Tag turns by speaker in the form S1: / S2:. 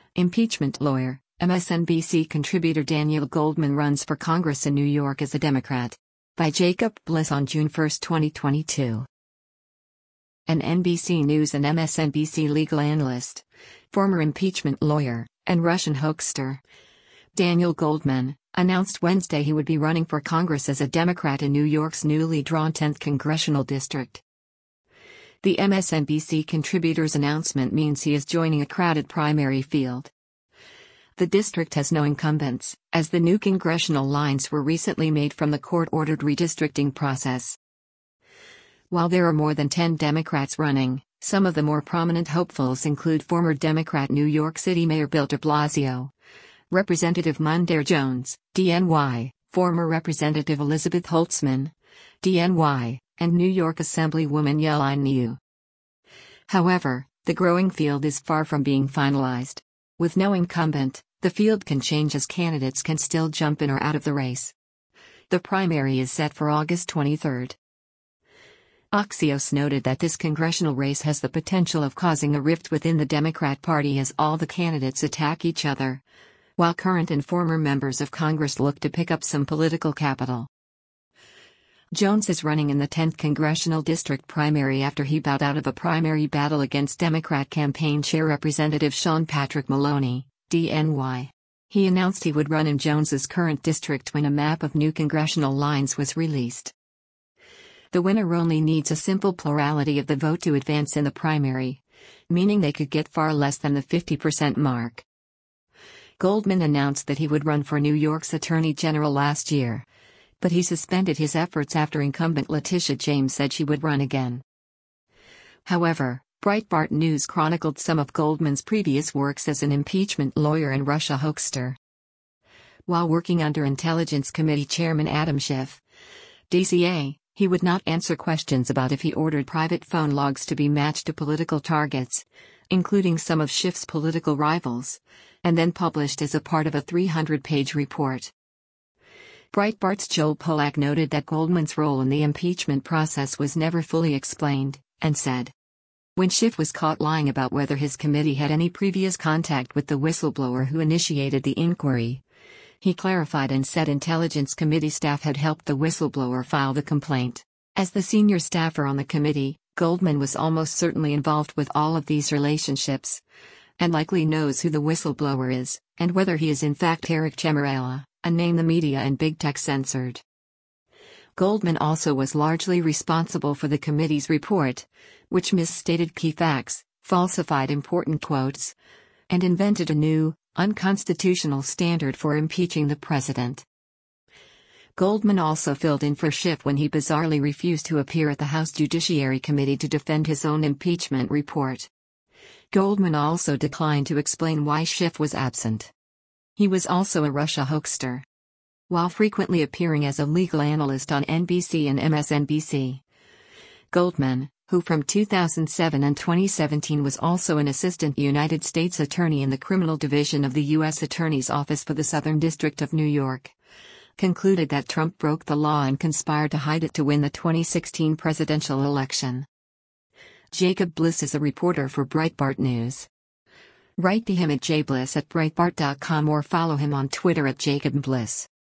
S1: Impeachment lawyer, MSNBC contributor Daniel Goldman runs for Congress in New York as a Democrat. By Jacob Bliss on June 1, 2022. An NBC News and MSNBC legal analyst, former impeachment lawyer, and Russian hoaxer, Daniel Goldman, announced Wednesday he would be running for Congress as a Democrat in New York's newly drawn 10th congressional district. The MSNBC contributor's announcement means he is joining a crowded primary field. The district has no incumbents, as the new congressional lines were recently made from the court-ordered redistricting process. While there are more than 10 Democrats running, some of the more prominent hopefuls include former Democrat New York City Mayor Bill de Blasio, Representative Mondaire Jones, DNY, former Representative Elizabeth Holtzman, DNY, and New York Assemblywoman Yellen Liu. However, the growing field is far from being finalized. With no incumbent, the field can change as candidates can still jump in or out of the race. The primary is set for August 23. Axios noted that this congressional race has the potential of causing a rift within the Democrat Party as all the candidates attack each other, while current and former members of Congress look to pick up some political capital. Jones is running in the 10th congressional district primary after he bowed out of a primary battle against Democrat campaign chair Representative Sean Patrick Maloney, DNY. He announced he would run in Jones's current district when a map of new congressional lines was released. The winner only needs a simple plurality of the vote to advance in the primary, meaning they could get far less than the 50% mark. Goldman announced that he would run for New York's Attorney General last year, but he suspended his efforts after incumbent Letitia James said she would run again. However, Breitbart News chronicled some of Goldman's previous works as an impeachment lawyer and Russia hoaxer. While working under Intelligence Committee Chairman Adam Schiff, DCA, he would not answer questions about if he ordered private phone logs to be matched to political targets, including some of Schiff's political rivals, and then published as a part of a 300-page report. Breitbart's Joel Pollack noted that Goldman's role in the impeachment process was never fully explained, and said, when Schiff was caught lying about whether his committee had any previous contact with the whistleblower who initiated the inquiry, he clarified and said Intelligence Committee staff had helped the whistleblower file the complaint. As the senior staffer on the committee, Goldman was almost certainly involved with all of these relationships, and likely knows who the whistleblower is, and whether he is in fact Eric Ciamarella, a name the media and big tech censored. Goldman also was largely responsible for the committee's report, which misstated key facts, falsified important quotes, and invented a new, unconstitutional standard for impeaching the president. Goldman also filled in for Schiff when he bizarrely refused to appear at the House Judiciary Committee to defend his own impeachment report. Goldman also declined to explain why Schiff was absent. He was also a Russia hoaxer. While frequently appearing as a legal analyst on NBC and MSNBC, Goldman, who from 2007 and 2017 was also an assistant United States attorney in the criminal division of the U.S. Attorney's Office for the Southern District of New York, concluded that Trump broke the law and conspired to hide it to win the 2016 presidential election. Jacob Bliss is a reporter for Breitbart News. Write to him at jbliss@breitbart.com or follow him on Twitter at Jacob Bliss.